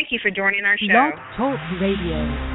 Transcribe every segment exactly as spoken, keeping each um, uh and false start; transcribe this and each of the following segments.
Thank you for joining our show. Blog Talk Radio.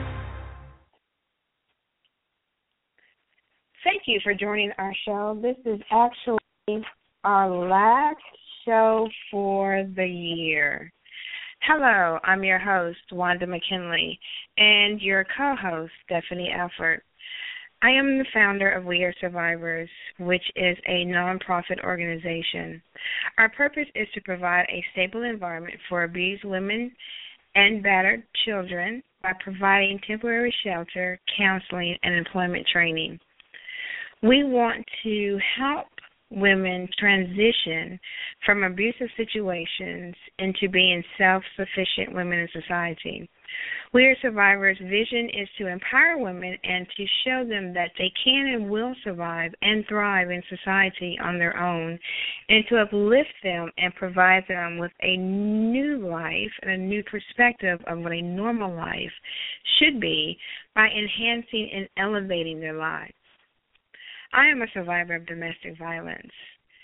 Thank you for joining our show. This is actually our last show for the year. Hello, I'm your host, Wanda McKinley, and your co-host, Stephanie Alford. I am the founder of We Are Survivors, which is a nonprofit organization. Our purpose is to provide a stable environment for abused women and battered children by providing temporary shelter, counseling, and employment training. We want to help women transition from abusive situations into being self-sufficient women in society. We Are Survivors' vision is to empower women and to show them that they can and will survive and thrive in society on their own, and to uplift them and provide them with a new life and a new perspective of what a normal life should be by enhancing and elevating their lives. I am a survivor of domestic violence.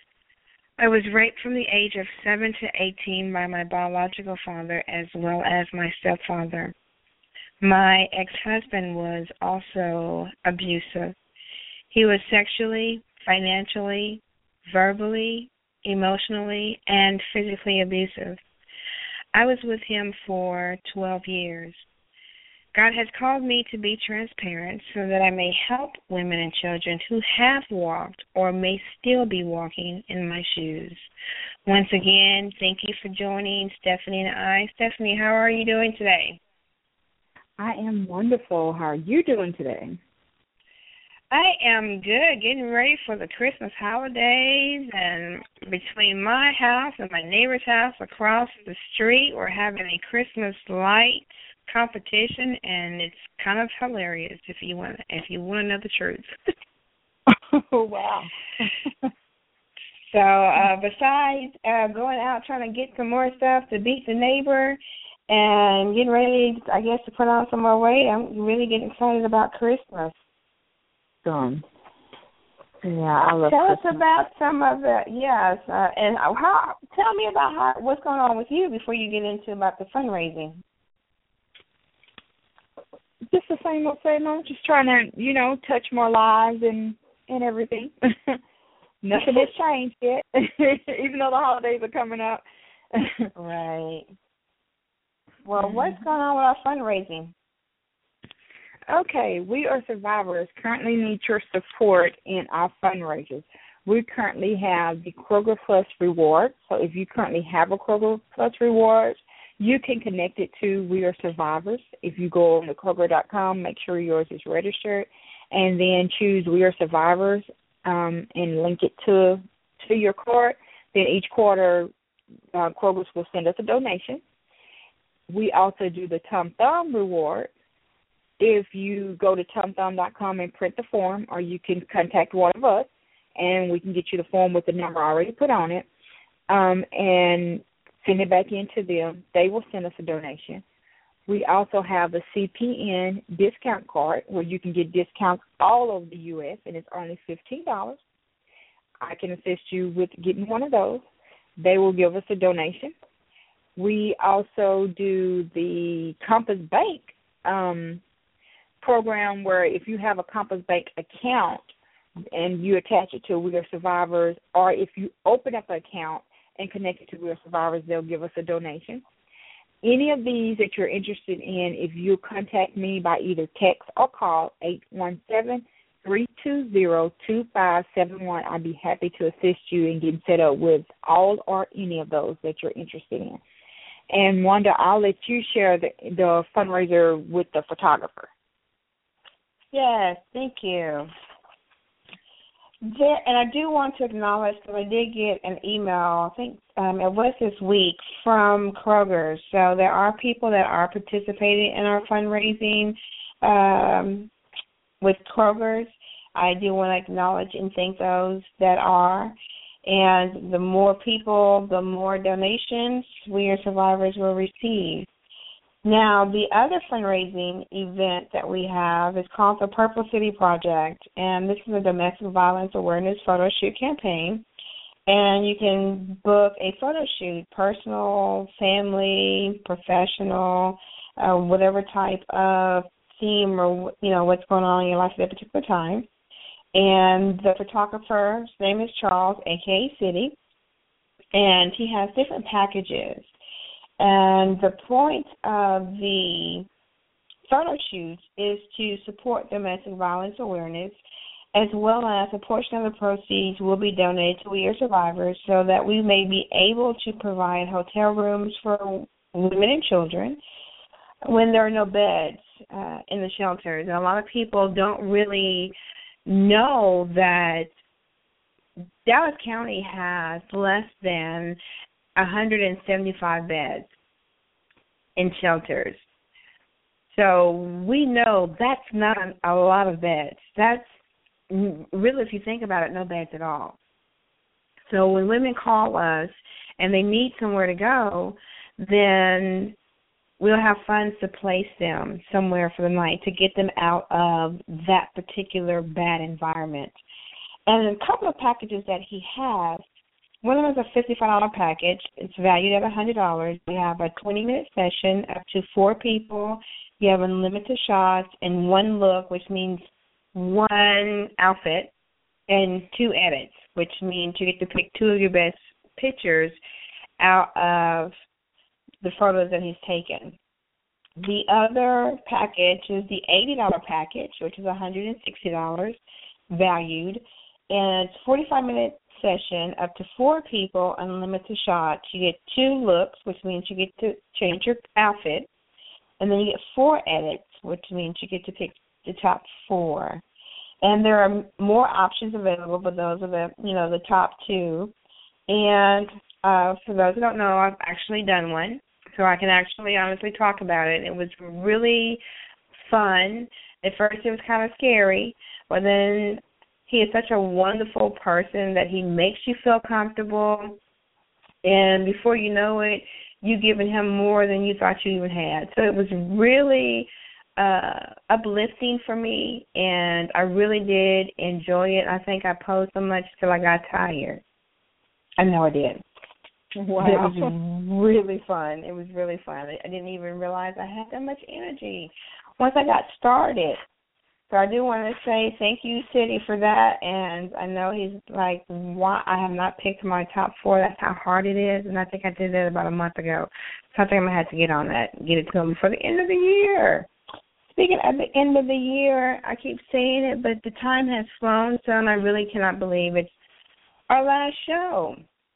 I was raped from the age of seven to eighteen by my biological father as well as my stepfather. My ex-husband was also abusive. He was sexually, financially, verbally, emotionally, and physically abusive. I was with him for twelve years. God has called me to be transparent so that I may help women and children who have walked or may still be walking in my shoes. Once again, thank you for joining Stephanie and I. Stephanie, how are you doing today? I am wonderful. How are you doing today? I am good, getting ready for the Christmas holidays, and between my house and my neighbor's house across the street, we're having a Christmas light competition, and it's kind of hilarious if you want if you want to know the truth. Oh, wow. So uh, besides uh, going out trying to get some more stuff to beat the neighbor and getting ready, I guess, to put on some more weight, I'm really getting excited about Christmas. Um, yeah, I love Tell Christmas. us about some of the, yes, uh, and how, tell me about how, what's going on with you before you get into about the fundraising. Just the same old same old, just trying to, you know, touch more lives and, and everything. Nothing has changed yet, even though the holidays are coming up. Right. Well, what's going on with our fundraising? Okay, We Are Survivors currently need your support in our fundraisers. We currently have the Kroger Plus Rewards. So if you currently have a Kroger Plus Rewards, you can connect it to We Are Survivors. If you go on to Kroger dot com, make sure yours is registered, and then choose We Are Survivors um, and link it to to your card. Then each quarter, uh, Kroger's will send us a donation. We also do the Tom Thumb Reward. If you go to tom thumb dot com and print the form, or you can contact one of us, and we can get you the form with the number already put on it, um, and send it back in to them. They will send us a donation. We also have a C P N discount card where you can get discounts all over the U S, and it's only fifteen dollars. I can assist you with getting one of those. They will give us a donation. We also do the Compass Bank um, program where if you have a Compass Bank account and you attach it to We Are Survivors, or if you open up an account and connect it to We Are Survivors, they'll give us a donation. Any of these that you're interested in, if you contact me by either text or call eight one seven, three two zero, two five seven one, I'd be happy to assist you in getting set up with all or any of those that you're interested in. And Wanda, I'll let you share the, the fundraiser with the photographer. Yes, thank you. There, and I do want to acknowledge that I did get an email, I think um, it was this week, from Kroger. So there are people that are participating in our fundraising um, with Kroger's. I do want to acknowledge and thank those that are. And the more people, the more donations We Are Survivors will receive. Now, the other fundraising event that we have is called the Purple City Project, and this is a domestic violence awareness photo shoot campaign. And you can book a photo shoot, personal, family, professional, uh, whatever type of theme or, you know, what's going on in your life at that particular time. And the photographer's name is Charles, a k a. City, and he has different packages. And the point of the photo shoots is to support domestic violence awareness, as well as a portion of the proceeds will be donated to We Are Survivors so that we may be able to provide hotel rooms for women and children when there are no beds uh, in the shelters. And a lot of people don't really know that Dallas County has less than one hundred seventy-five beds in shelters. So we know that's not a lot of beds. That's really, if you think about it, no beds at all. So when women call us and they need somewhere to go, then we'll have funds to place them somewhere for the night to get them out of that particular bad environment. And a couple of packages that he has, one of them is a fifty-five dollars package. It's valued at one hundred dollars. We have a twenty-minute session up to four people. You have unlimited shots and one look, which means one outfit, and two edits, which means you get to pick two of your best pictures out of the photos that he's taken. The other package is the eighty dollars package, which is one hundred sixty dollars valued, and it's a forty-five minute session, up to four people, unlimited shots. You get two looks, which means you get to change your outfit, and then you get four edits, which means you get to pick the top four. And there are more options available, but those are the, you know, the top two. And uh, for those who don't know, I've actually done one, so I can actually honestly talk about it. It was really fun. At first it was kind of scary, but then he is such a wonderful person that he makes you feel comfortable, and before you know it, you've given him more than you thought you even had. So it was really uh, uplifting for me, and I really did enjoy it. I think I posed so much till I got tired. I know I did. Wow. It was really fun. It was really fun. I didn't even realize I had that much energy once I got started. So I do want to say thank you, City, for that. And I know he's like, why I have not picked my top four. That's how hard it is. And I think I did that about a month ago. So I think I'm going to have to get on that and get it to him before the end of the year. Speaking of the end of the year, I keep saying it, but the time has flown, so and I really cannot believe it's our last show.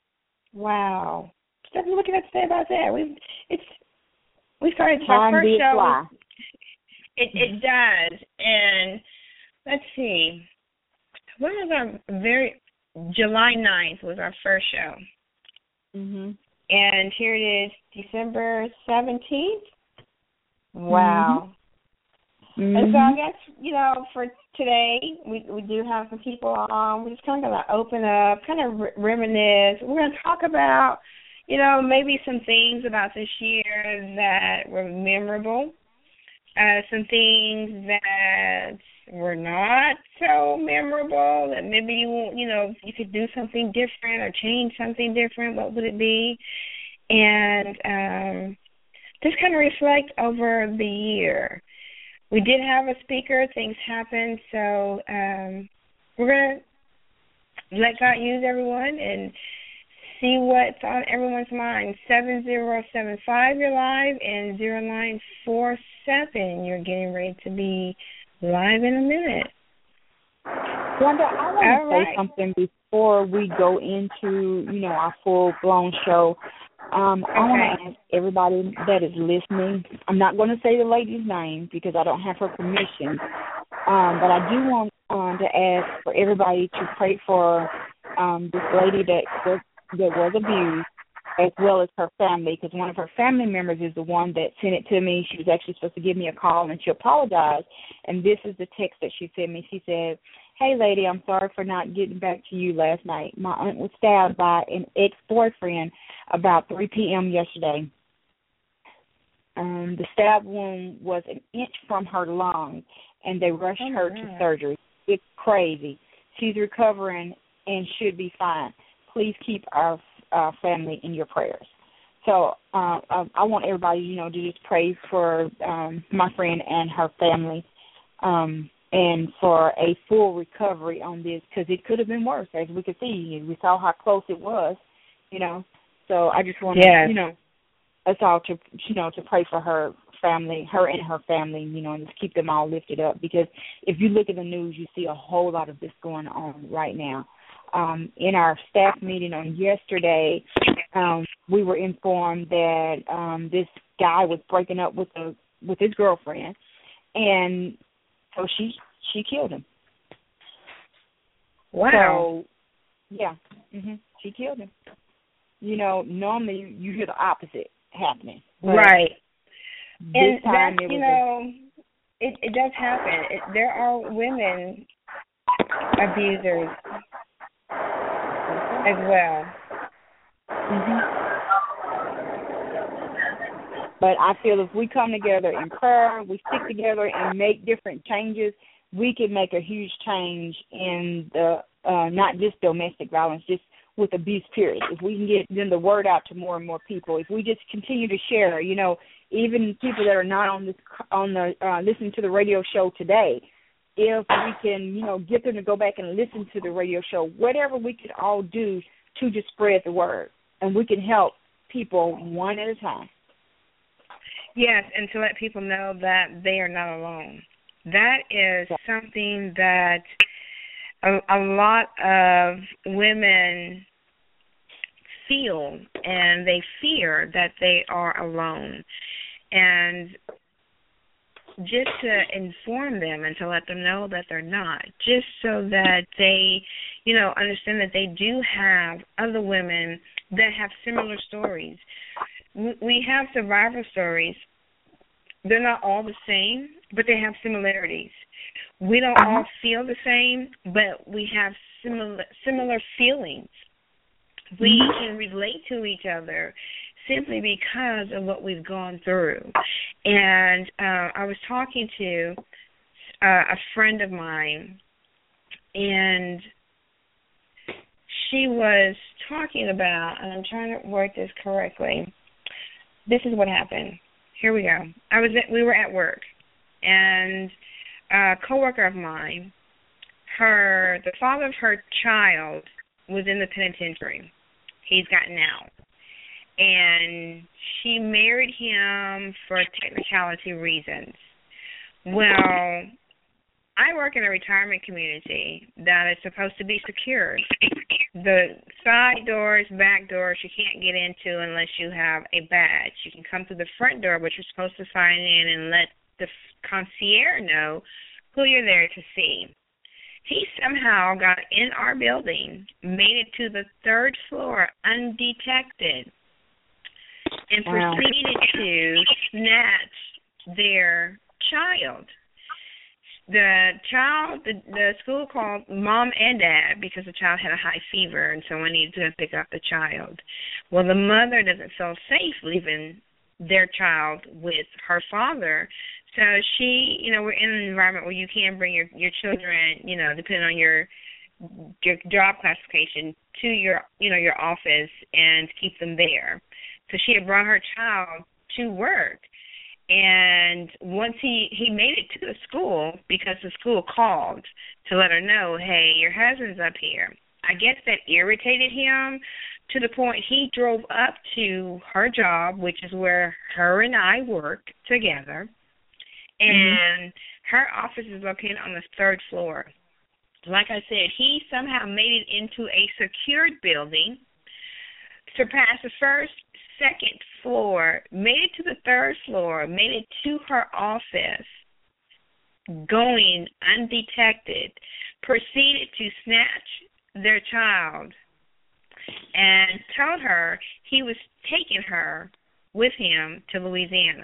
Wow. There's nothing to say about that. We it's we started our first show. Fly. It it does, and let's see. When was our very July ninth was our first show, mhm. And here it is, December seventeenth. Wow. Mm-hmm. And so I guess, you know, for today, we we do have some people on. We're just kind of going to open up, kind of re- reminisce. We're going to talk about, you know, maybe some things about this year that were memorable, uh, some things that were not so memorable, that maybe you, you know, you could do something different or change something different. What would it be? And um, just kind of reflect over the year. We did have a speaker. Things happened, so um, we're going to let God use everyone and see what's on everyone's mind. seven zero seven five, you're live, and zero nine four seven, you're getting ready to be live in a minute. Wanda, I want to say right. something before we go into, you know, our full-blown show. Um, okay. I want to ask everybody that is listening, I'm not going to say the lady's name because I don't have her permission, um, but I do want um, to ask for everybody to pray for um, this lady that was, that was abused, as well as her family, because one of her family members is the one that sent it to me. She was actually supposed to give me a call, and she apologized, and this is the text that she sent me. She said, "Hey, lady, I'm sorry for not getting back to you last night. My aunt was stabbed by an ex-boyfriend about three p.m. yesterday. Um, the stab wound was an inch from her lung, and they rushed oh her God. to surgery. It's crazy. She's recovering and should be fine. please keep our uh, family in your prayers. So uh, I, I want everybody, you know, to just pray for um, my friend and her family, um, and for a full recovery on this, because it could have been worse, as we could see. We saw how close it was, you know. So I just want to, yes. you know, us all to, you know, to pray for her family, her and her family, you know, and just keep them all lifted up, because if you look at the news, you see a whole lot of this going on right now. Um, in our staff meeting on yesterday, um, we were informed that um, this guy was breaking up with a with his girlfriend, and so she she killed him. Wow. So, yeah, hmm she killed him. You know, normally you hear the opposite happening. Right. This and time that, it you was know, a, it, it does happen. It, there are women abusers as well. Mm-hmm. But I feel if we come together in prayer, we stick together and make different changes, we can make a huge change in the uh, not just domestic violence, just with abuse, period. If we can get then the word out to more and more people, if we just continue to share, you know, even people that are not on this on the uh, listening to the radio show today, if we can, you know, get them to go back and listen to the radio show, whatever we could all do to just spread the word, and we can help people one at a time. Yes, and to let people know that they are not alone. That is something that a, a lot of women feel, and they fear that they are alone. And just to inform them and to let them know that they're not, just so that they, you know, understand that they do have other women that have similar stories. We have survivor stories. They're not all the same, but they have similarities. We don't uh-huh. all feel the same, but we have similar similar feelings. We mm-hmm. can relate to each other simply because of what we've gone through. And uh, I was talking to uh, a friend of mine, and she was talking about, and I'm trying to word this correctly. This is what happened. Here we go. I was at, we were at work, and a coworker of mine, her the father of her child was in the penitentiary. He's gotten out, and she married him for technicality reasons. Well, I work in a retirement community that is supposed to be secured. The side doors, back doors, you can't get into unless you have a badge. You can come through the front door, but you're supposed to sign in and let the concierge know who you're there to see. He somehow got in our building, made it to the third floor undetected, and wow. proceeded to snatch their child. The child, the, the school called mom and dad because the child had a high fever, and someone needed to pick up the child. Well, the mother doesn't feel safe leaving their child with her father, so she, you know, we're in an environment where you can bring your, your children, you know, depending on your your job classification, to your, you know, your office and keep them there. So she had brought her child to work. And once he, he made it to the school, because the school called to let her know, hey, your husband's up here. I guess that irritated him to the point he drove up to her job, which is where her and I work together. And mm-hmm. her office is located on the third floor. Like I said, he somehow made it into a secured building, surpassed the first, second floor, made it to the third floor, made it to her office, going undetected, proceeded to snatch their child, and told her he was taking her with him to Louisiana.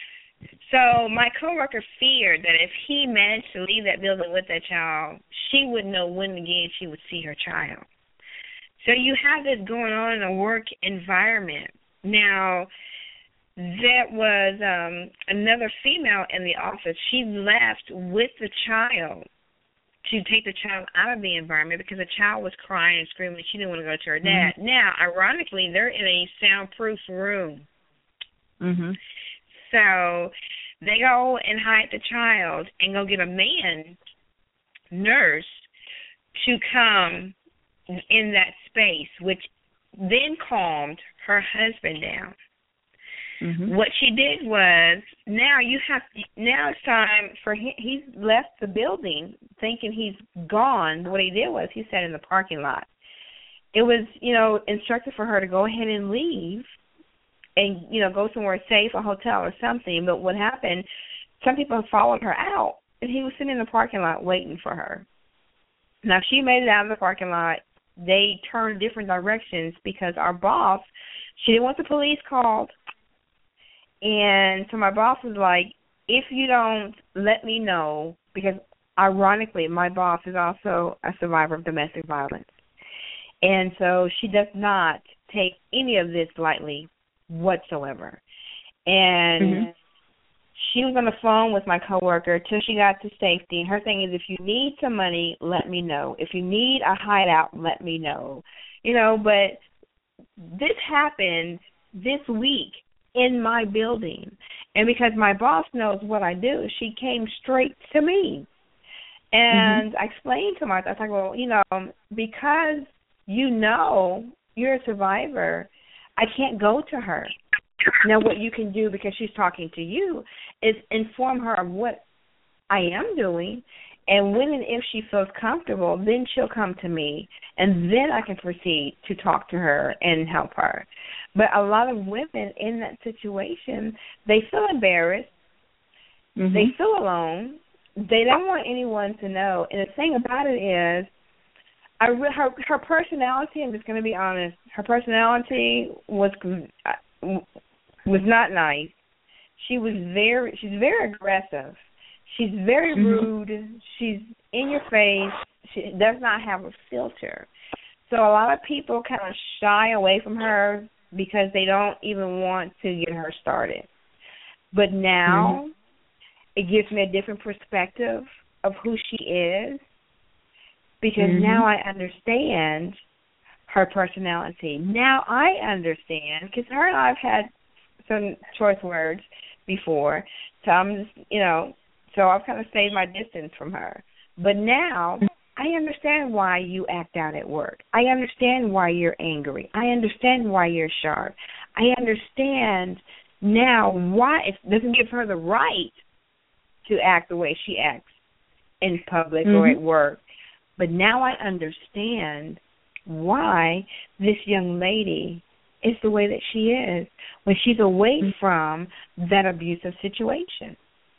So my coworker feared that if he managed to leave that building with that child, she wouldn't know when again she would see her child. So you have this going on in a work environment. Now, there was um, another female in the office. She left with the child to take the child out of the environment because the child was crying and screaming. She didn't want to go to her dad. Mm-hmm. Now, ironically, they're in a soundproof room. Mm-hmm. So they go and hide the child and go get a man nurse to come in that space, which then calmed her husband down. Mm-hmm. What she did was, now you have now it's time for him. He's left the building thinking he's gone. What he did was he sat in the parking lot. It was, you know, instructed for her to go ahead and leave and, you know, go somewhere safe, a hotel or something. But what happened, some people followed her out, and he was sitting in the parking lot waiting for her. Now, she made it out of the parking lot. They turned different directions because our boss, she didn't want the police called. And so my boss was like, if you don't let me know, because ironically, my boss is also a survivor of domestic violence. And so she does not take any of this lightly whatsoever. And mm-hmm. she was on the phone with my coworker till she got to safety. And her thing is, if you need some money, let me know. If you need a hideout, let me know. You know, but this happened this week in my building. And because my boss knows what I do, she came straight to me. And mm-hmm. I explained to her, I was like, well, you know, because you know you're a survivor, I can't go to her. Now, what you can do, because she's talking to you, is inform her of what I am doing, and when and if she feels comfortable, then she'll come to me, and then I can proceed to talk to her and help her. But a lot of women in that situation, they feel embarrassed. Mm-hmm. They feel alone. They don't want anyone to know. And the thing about it is, I re- her her personality, I'm just going to be honest, her personality was was not nice. She was very, she's very aggressive. She's very rude. She's in your face. She does not have a filter. So a lot of people kind of shy away from her because they don't even want to get her started. But now mm-hmm. it gives me a different perspective of who she is, because mm-hmm. now I understand her personality. Now I understand, because her and I have had some choice words before, so I'm just, you know, so I've kind of stayed my distance from her. But now I understand why you act out at work. I understand why you're angry. I understand why you're sharp. I understand now why it doesn't give her the right to act the way she acts in public mm-hmm. or at work. But now I understand why this young lady is the way that she is when she's away mm-hmm. from that abusive situation.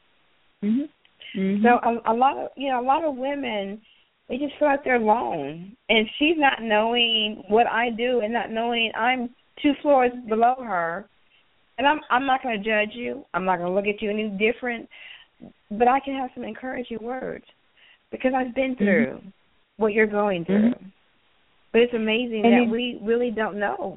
Mm-hmm. Mm-hmm. So a, a lot of you know a lot of women, they just feel like they're alone, and she's not knowing what I do and not knowing I'm two floors below her. And I'm I'm not going to judge you. I'm not going to look at you any different, but I can have some encouraging words because I've been through mm-hmm. what you're going through. Mm-hmm. But it's amazing and that it, we really don't know.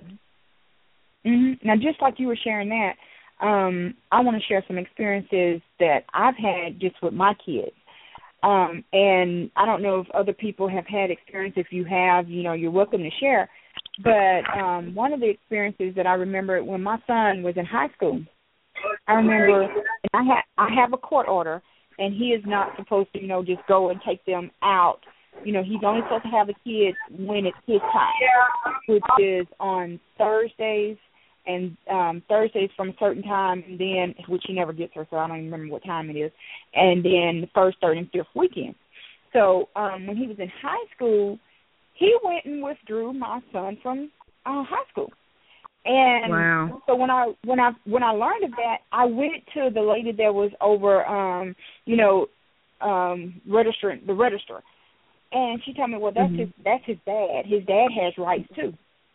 Mm-hmm. Now, just like you were sharing that, um, I want to share some experiences that I've had just with my kids. Um, and I don't know if other people have had experience. If you have, you know, you're welcome to share. But um, one of the experiences that I remember when my son was in high school, I remember and I, ha- I have a court order, and he is not supposed to, you know, just go and take them out. You know, he's only supposed to have the kids when it's his time, which is on Thursdays, and um, Thursdays from a certain time, and then, which he never gets her, so I don't even remember what time it is, and then the first, third, and fifth weekend. So um, when he was in high school, he went and withdrew my son from uh, high school. And wow. so when I when I when I learned of that, I went to the lady that was over, um, you know, um, registrant the registrar, and she told me, well, that's mm-hmm. his that's his dad. His dad has rights too.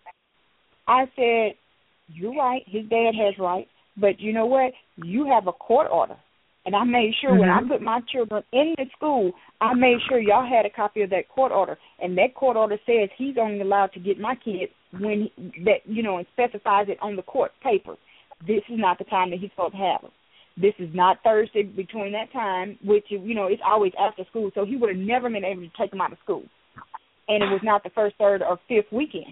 I said, you're right. His dad has rights, but you know what? You have a court order. And I made sure mm-hmm. when I put my children in the school, I made sure y'all had a copy of that court order. And that court order says he's only allowed to get my kids when he, that, you know, and specifies it on the court paper. This is not the time that he's supposed to have them. This is not Thursday between that time, which, you know, it's always after school. So he would have never been able to take him out of school. And it was not the first, third, or fifth weekend.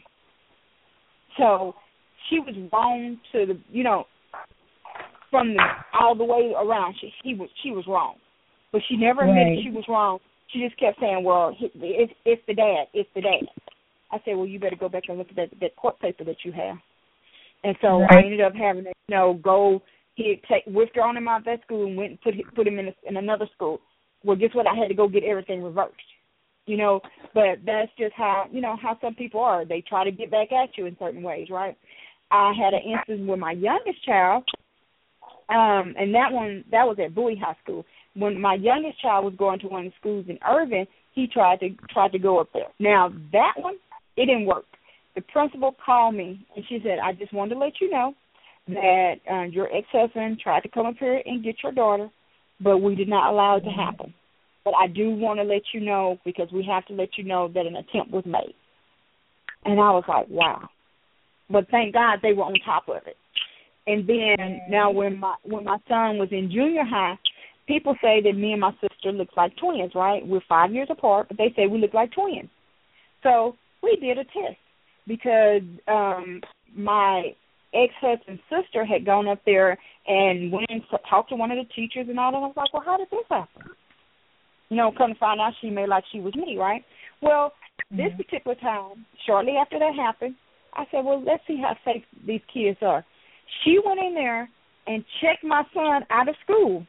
So she was wrong to the, you know, from the, all the way around. She, he was, she was wrong. But she never admitted right. she was wrong. She just kept saying, well, it's, it's the dad, it's the dad. I said, well, you better go back and look at that, that court paper that you have. And so right. I ended up having to, you know, go, he take, withdrawn him out of that school and went and put, put him in, a, in another school. Well, guess what? I had to go get everything reversed, you know. But that's just how, you know, how some people are. They try to get back at you in certain ways, right? I had an instance with my youngest child, um, and that one, that was at Bowie High School. When my youngest child was going to one of the schools in Irving, he tried to tried to go up there. Now, that one, it didn't work. The principal called me, and she said, I just wanted to let you know that uh, your ex-husband tried to come up here and get your daughter, but we did not allow it to happen. But I do want to let you know, because we have to let you know that an attempt was made. And I was like, wow. But thank God they were on top of it. And then now when my when my son was in junior high, people say that me and my sister look like twins, right? We're five years apart, but they say we look like twins. So we did a test because um, my ex-husband's sister had gone up there and went and talked to one of the teachers and all that. I was like, well, how did this happen? You know, come to find out she made like she was me, right? Well, this mm-hmm. particular time, shortly after that happened, I said, well, let's see how safe these kids are. She went in there and checked my son out of school.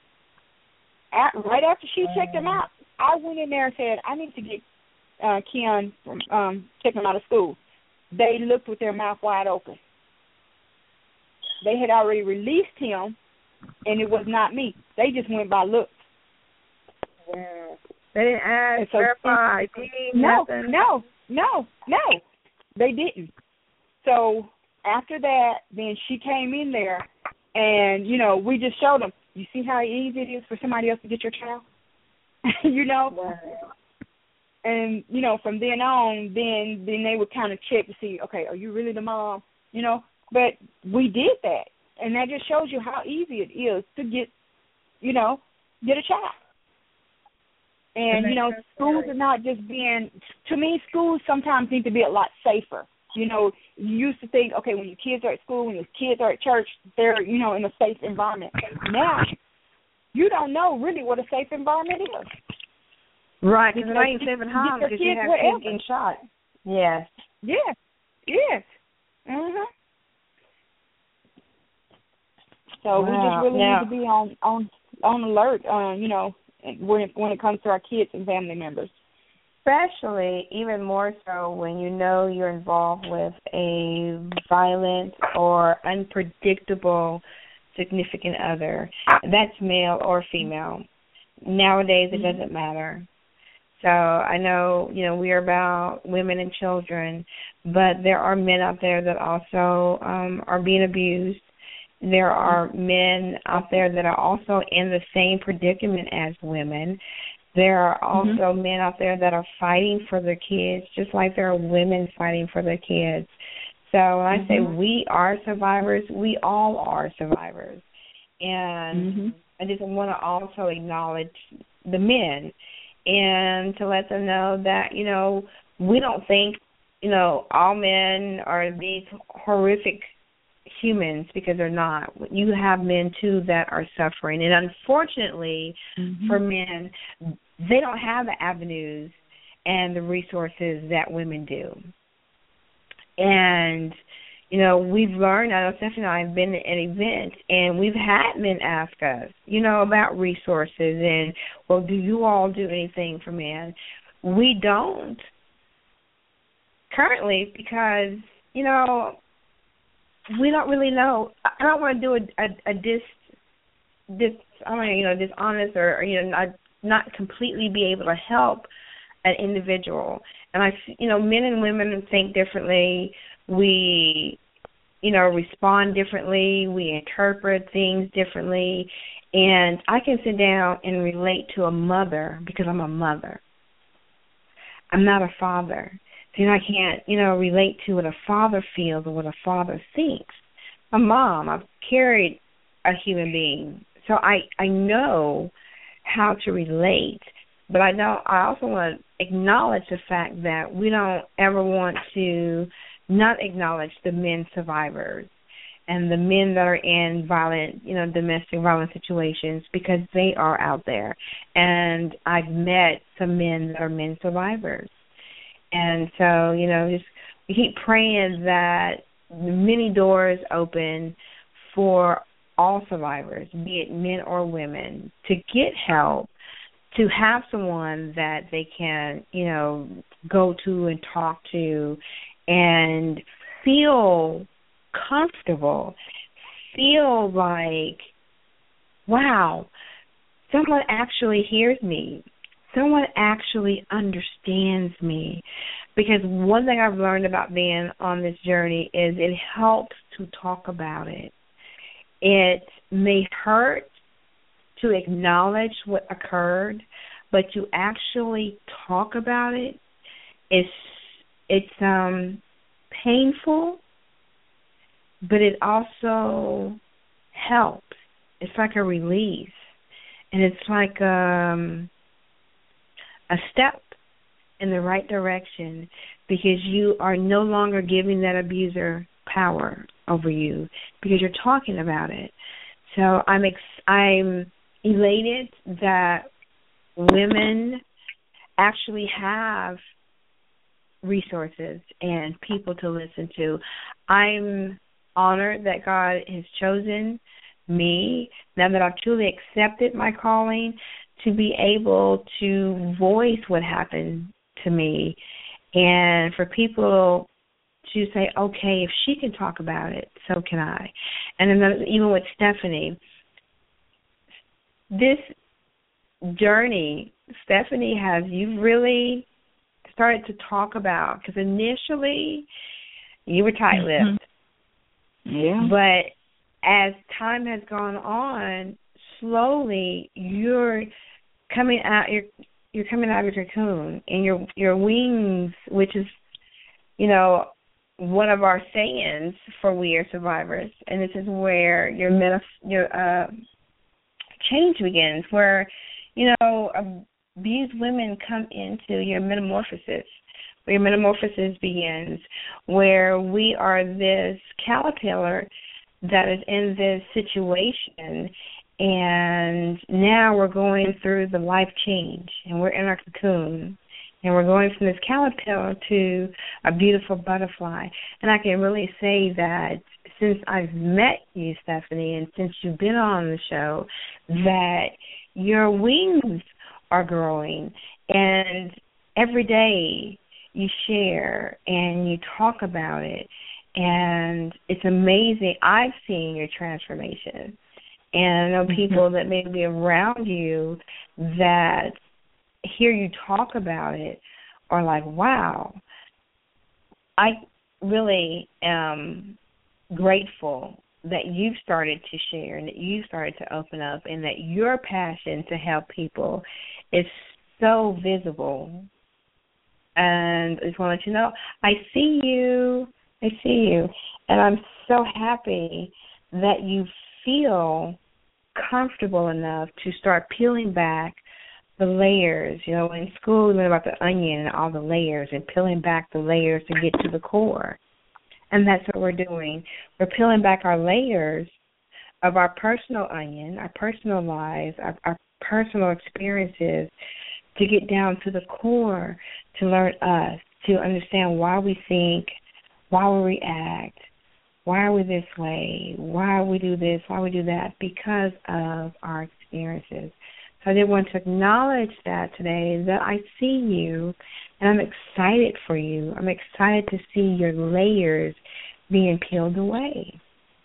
At, right after she checked him out, I went in there and said, I need to get uh, Keon from um, check him out of school. They looked with their mouth wide open. They had already released him, and it was not me. They just went by looks. Yeah. They didn't ask, so, verify, no, nothing. no, no, no. They didn't. So after that, then she came in there, and, you know, we just showed them, you see how easy it is for somebody else to get your child? you know? Wow. And, you know, from then on, then then they would kind of check to see, okay, are you really the mom? You know? But we did that. And that just shows you how easy it is to get, you know, get a child. And, you know, schools are not just being, to me, schools sometimes need to be a lot safer. You know, you used to think, okay, when your kids are at school, when your kids are at church, they're, you know, in a safe environment. Now, you don't know really what a safe environment is. Right, because now you live at home because you have kids getting shot. Yes. Yes, yes. Mm-hmm. So wow. we just really now, need to be on, on, on alert, uh, you know, when it, when it comes to our kids and family members. Especially, even more so, when you know you're involved with a violent or unpredictable significant other. That's male or female. Nowadays, it doesn't matter. So I know, you know, we are about women and children, but there are men out there that also um, are being abused. There are men out there that are also in the same predicament as women. There are also mm-hmm. men out there that are fighting for their kids, just like there are women fighting for their kids. So when I mm-hmm. say we are survivors, we all are survivors. And mm-hmm. I just want to also acknowledge the men and to let them know that, you know, we don't think, you know, all men are these horrific humans, because they're not. You have men, too, that are suffering. And unfortunately, mm-hmm. for men, they don't have the avenues and the resources that women do. And, you know, we've learned, I know Stephanie and I have been at events, and we've had men ask us, you know, about resources and, well, do you all do anything for men? We don't currently because, you know, we don't really know. I don't want to do a, a, a dis, dis, I mean, you know, dishonest or, or you know, not, not completely be able to help an individual. And I, you know, men and women think differently. We, you know, respond differently. We interpret things differently. And I can sit down and relate to a mother because I'm a mother. I'm not a father. Then I can't, you know, relate to what a father feels or what a father thinks. A mom, I've carried a human being so I, I know how to relate, but I know I also want to acknowledge the fact that we don't ever want to not acknowledge the men survivors and the men that are in violent, you know, domestic violence situations, because they are out there. And I've met some men that are men survivors. And so, you know, just we keep praying that many doors open for all survivors, be it men or women, to get help, to have someone that they can, you know, go to and talk to and feel comfortable, feel like, wow, someone actually hears me. Someone actually understands me. Because one thing I've learned about being on this journey is it helps to talk about it. It may hurt to acknowledge what occurred, but to actually talk about it, it's, it's um, painful, but it also helps. It's like a release. And it's like um, a step in the right direction, because you are no longer giving that abuser power over you, because you're talking about it. So I'm ex- I'm elated that women actually have resources and people to listen to. I'm honored that God has chosen me, now that I've truly accepted my calling, to be able to voice what happened to me, and for people to say, okay, if she can talk about it, so can I. And then even with Stephanie, this journey, Stephanie, has you really started to talk about, because initially you were tight-lipped. Mm-hmm. Yeah. But as time has gone on, slowly you're coming out, you're you're coming out of your cocoon, and your your wings, which is, you know, one of our sayings for We Are Survivors, and this is where your metaf- your uh, change begins, where, you know, abused women come into your metamorphosis, where your metamorphosis begins, where we are this caterpillar that is in this situation, and now we're going through the life change, and we're in our cocoon, and we're going from this caterpillar to a beautiful butterfly. And I can really say that since I've met you, Stephanie, and since you've been on the show, that your wings are growing, and every day you share and you talk about it, and it's amazing. I've seen your transformation. And I know people that may be around you that hear you talk about it are like, wow. I really am grateful that you've started to share and that you've started to open up, and that your passion to help people is so visible. And I just want to let you know, I see you. I see you. And I'm so happy that you feel comfortable enough to start peeling back the layers. You know, in school we learn about the onion and all the layers, and peeling back the layers to get to the core. And that's what we're doing. We're peeling back our layers of our personal onion, our personal lives, our, our personal experiences, to get down to the core, to learn us, to understand why we think, why we react, why are we this way, why we do this, why we do that, because of our experiences. So I did want to acknowledge that today, that I see you, and I'm excited for you. I'm excited to see your layers being peeled away.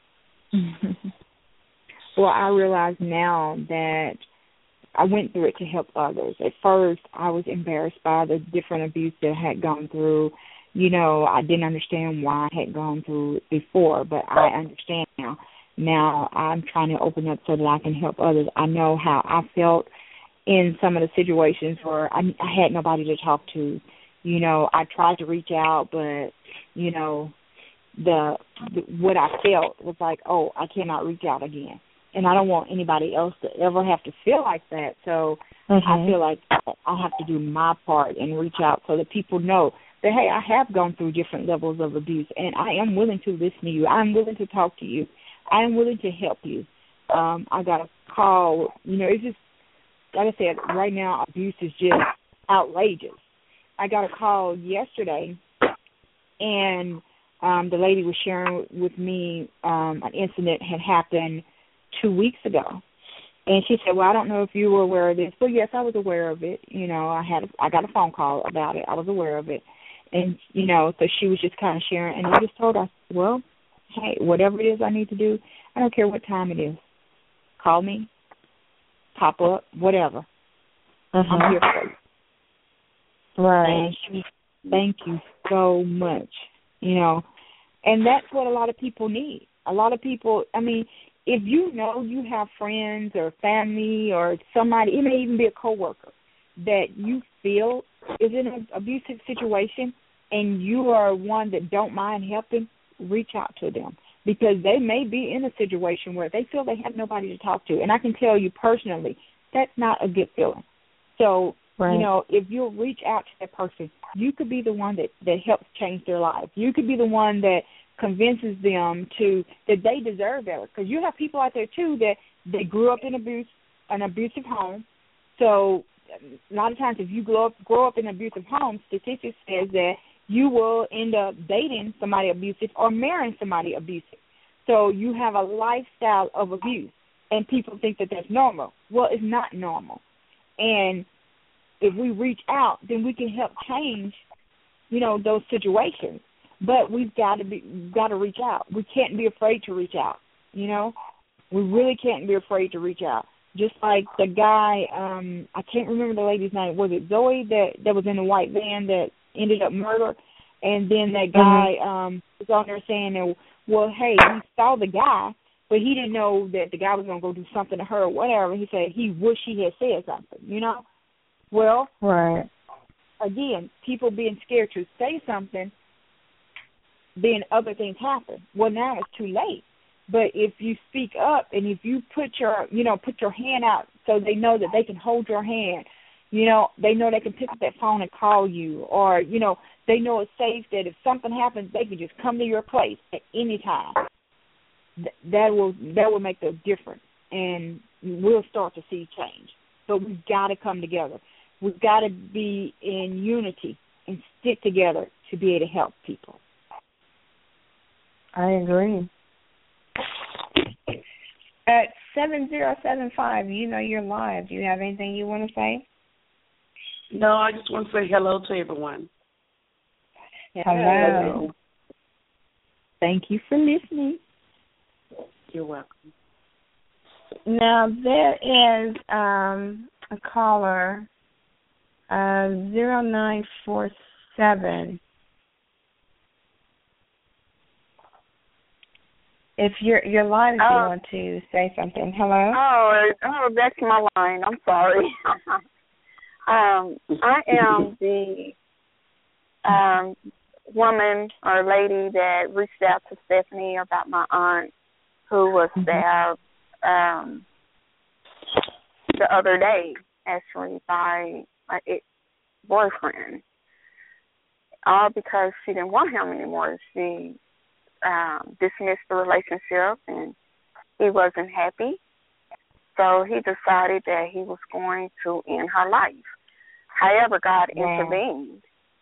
Well, I realize now that I went through it to help others. At first, I was embarrassed by the different abuse that I had gone through. You know, I didn't understand why I had gone through it before, but I understand now. Now I'm trying to open up so that I can help others. I know how I felt in some of the situations where I, I had nobody to talk to. You know, I tried to reach out, but, you know, the, the what I felt was like, oh, I cannot reach out again. and I don't want anybody else to ever have to feel like that. So mm-hmm. I feel like I have to do my part and reach out so that people know that, hey, I have gone through different levels of abuse, and I am willing to listen to you. I'm willing to talk to you. I am willing to help you. Um, I got a call. You know, it's just, like I said, right now abuse is just outrageous. I got a call yesterday, and um, the lady was sharing with me um, an incident had happened two weeks ago. And she said, well, I don't know if you were aware of this. Well, yes, I was aware of it. You know, I had I got a phone call about it. I was aware of it. And, you know, so she was just kind of sharing. And I just told her, well, hey, whatever it is I need to do, I don't care what time it is. Call me, pop up, whatever. Mm-hmm. I'm here for you. Right. And she, thank you so much, you know. And that's what a lot of people need. A lot of people, I mean, if you know you have friends or family or somebody, it may even be a coworker that you feel is in an abusive situation and you are one that don't mind helping, reach out to them because they may be in a situation where they feel they have nobody to talk to. And I can tell you personally, that's not a good feeling. So, right. you know, if you'll reach out to that person, you could be the one that, that helps change their life. You could be the one that convinces them to that they deserve better. Because you have people out there, too, that they grew up in abuse, an abusive home. So a lot of times if you grow up, grow up in an abusive home, statistics says that you will end up dating somebody abusive or marrying somebody abusive. So you have a lifestyle of abuse, and people think that that's normal. Well, it's not normal. And if we reach out, then we can help change, you know, those situations. But we've got to be got to reach out. We can't be afraid to reach out, you know. We really can't be afraid to reach out. Just like the guy, um, I can't remember the lady's name. Was it Zoe that, that was in the white van that ended up murdered? And then that guy mm-hmm. um, was on there saying, well, hey, he saw the guy, but he didn't know that the guy was going to go do something to her or whatever. He said he wished he had said something, you know. Well, right. again, people being scared to say something, then other things happen. Well, now it's too late. But if you speak up and if you put your, you know, put your hand out so they know that they can hold your hand, you know, they know they can pick up that phone and call you, or, you know, they know it's safe that if something happens, they can just come to your place at any time. Th- that will that will make the difference, and we'll start to see change. But we've got to come together. We've got to be in unity and stick together to be able to help people. I agree. At seven zero seven five, you know you're live. Do you have anything you want to say? No, I just want to say hello to everyone. Hello. hello. Thank you for listening. You're welcome. Now, there is um, a caller, uh, zero nine four seven. If you're you're live, if you uh, want to say something. Hello. Oh, oh, that's my line. I'm sorry. um, I am the um, woman or lady that reached out to Stephanie about my aunt who was stabbed um, the other day, actually, by my ex-boyfriend. All because she didn't want him anymore. She Um, dismissed the relationship, and he wasn't happy. So he decided that he was going to end her life. However, God wow. intervened,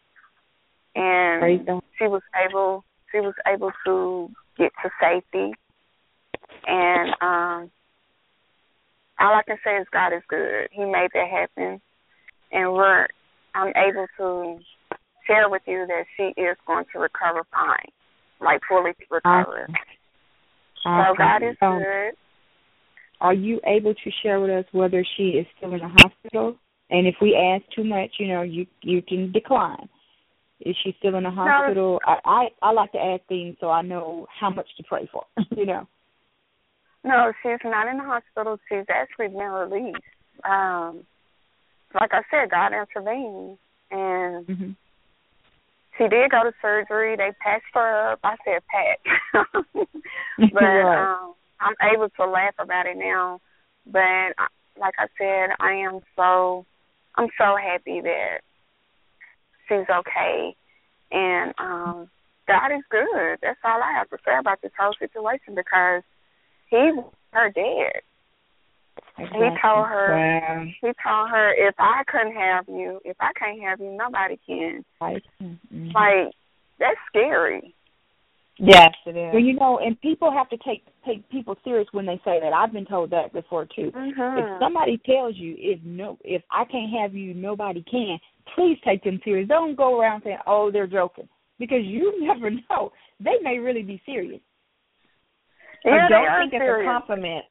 and she was able she was able to get to safety. And um, all I can say is God is good. He made that happen, and we're I'm able to share with you that she is going to recover fine. Like fully recovered. Awesome. So God is um, good. Are you able to share with us whether she is still in the hospital? And if we ask too much, you know, you you can decline. Is she still in the hospital? No. I, I I like to ask things so I know how much to pray for. you know. No, she's not in the hospital. She's actually been released. Um, like I said, God intervened, and. Mm-hmm. She did go to surgery. They patched her up. I said patch. but right. um, I'm able to laugh about it now, but I, like I said, I am so I'm so happy that she's okay, and um, God is good. That's all I have to say about this whole situation because he was her dad. Exactly. He told her. Wow. He told her, if I couldn't have you, if I can't have you, nobody can. Right. Mm-hmm. Like that's scary. Yes, it is. Well, you know, and people have to take take people serious when they say that. I've been told that before too. Mm-hmm. If somebody tells you if no, if I can't have you, nobody can. Please take them serious. Don't go around saying, "Oh, they're joking," because you never know. They may really be serious. Yeah, or don't think it's serious. a compliment.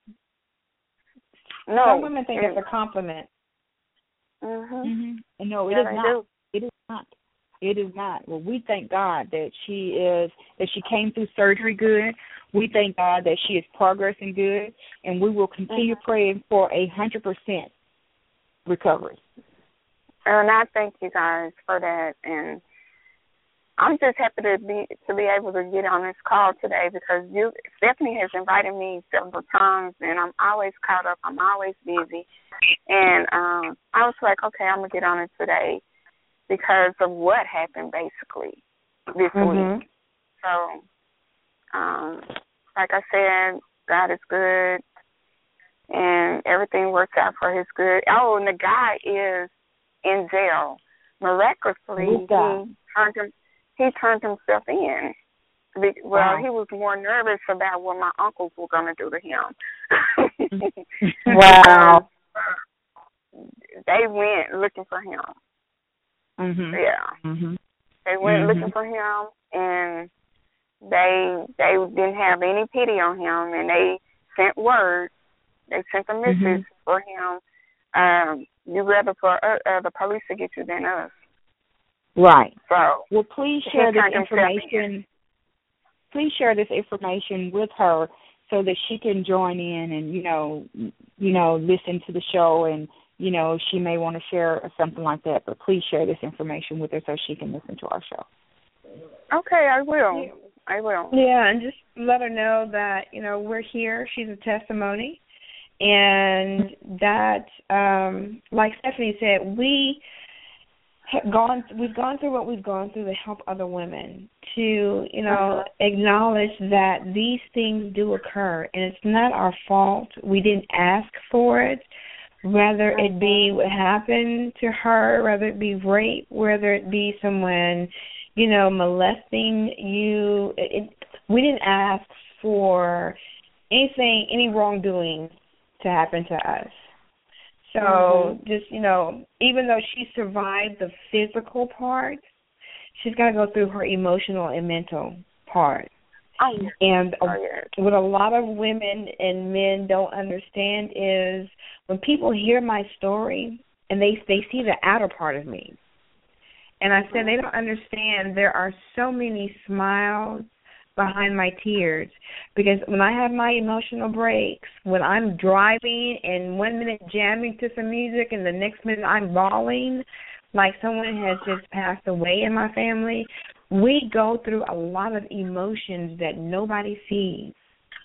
No, some women think it's a compliment. Mm-hmm. Mm-hmm. No, it yeah, is not. Do. It is not. It is not. Well, we thank God that she is that she came through surgery good. We thank God that she is progressing good, and we will continue mm-hmm. praying for a hundred percent recovery. And I thank you guys for that, and I'm just happy to be to be able to get on this call today because you Stephanie has invited me several times, and I'm always caught up. I'm always busy, and um, I was like, okay, I'm gonna get on it today. Because of what happened, basically, this mm-hmm. week. So, um, like I said, God is good, and everything works out for his good. Oh, and the guy is in jail. Miraculously, he turned, him, he turned himself in. Well, wow. He was more nervous about what my uncles were going to do to him. Wow. They went looking for him. Mm-hmm. Yeah, mm-hmm. They went mm-hmm. looking for him, and they they didn't have any pity on him, and they sent word. They sent a message mm-hmm. for him. Um, you rather for uh, uh, the police to get you than us. Right. So, well, please share this information. Please share this information with her so that she can join in and you know, you know, listen to the show and. You know, she may want to share something like that, but please share this information with her so she can listen to our show. Okay, I will. I will. Yeah, and just let her know that, you know, we're here. She's a testimony. And that, um, like Stephanie said, we have gone, we've gone through what we've gone through to help other women, to, you know, uh-huh. acknowledge that these things do occur. And it's not our fault. We didn't ask for it. Whether it be what happened to her, whether it be rape, whether it be someone, you know, molesting you. It, we didn't ask for anything, any wrongdoing to happen to us. So mm-hmm. just, you know, even though she survived the physical part, she's got to go through her emotional and mental part. Oh, and oh, yes. what a lot of women and men don't understand is when people hear my story and they they see the outer part of me. And I said they don't understand there are so many smiles behind my tears because when I have my emotional breaks, when I'm driving and one minute jamming to some music and the next minute I'm bawling like someone has just passed away in my family, we go through a lot of emotions that nobody sees.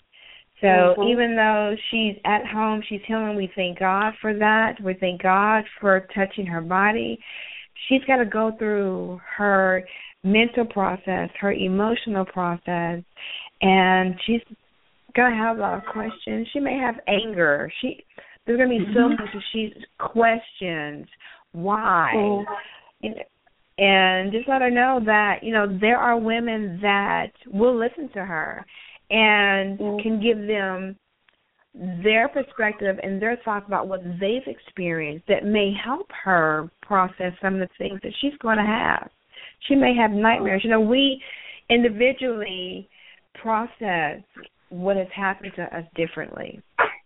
So mm-hmm. even though she's at home, she's healing, we thank God for that. We thank God for touching her body. She's got to go through her mental process, her emotional process, and she's going to have a lot of questions. She may have anger. She There's going to be mm-hmm. so much that she questions why. Mm-hmm. You know, and just let her know that, you know, there are women that will listen to her and mm-hmm. can give them their perspective and their thoughts about what they've experienced that may help her process some of the things that she's going to have. She may have nightmares. You know, we individually process what has happened to us differently.